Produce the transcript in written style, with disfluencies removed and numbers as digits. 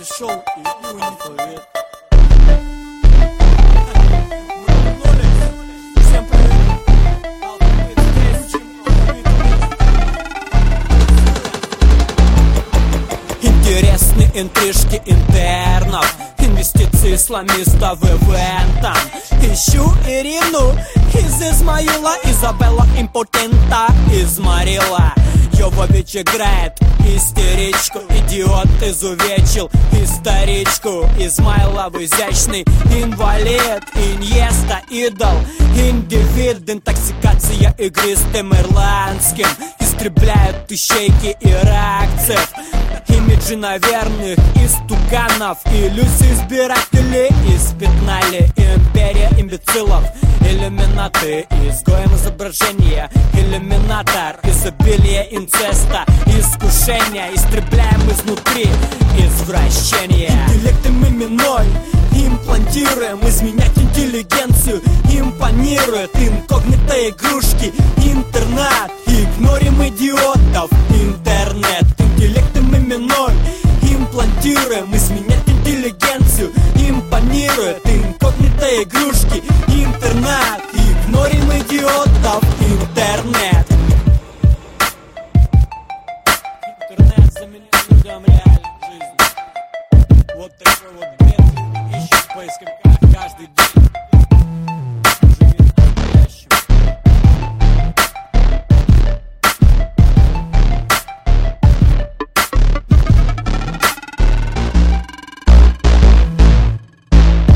пришел и уехал. Всем привет. Интересные интрижки интернов, инвестиции исламистов ивентом. Ищу Ирину из Измаила, Изабелла импотента изморила. Йовович играет истеричку, идиот изувечил историчку. Измайлов изящный инвалид, Иньеста идол, индивид, интоксикация игристым ирландским. Истребляют ищейки иракцев, имиджи наверных истуканов. Иллюзии избирателей испятнали империя имбецилов. Иллюминаты, изгоем изображения, иллюминатор, изобилие инцеста, искушения, истребляем изнутри извращения. Интеллектом именной имплантируем, изменять интеллигенцию импонирует. Инкогнито игрушки, интернат, игнорим идиотов, интернет. Интеллектом именной имплантируем, изменять интеллигенцию импонирует. Инкогнито игрушки, интернат, игнорим идиотов, интернет.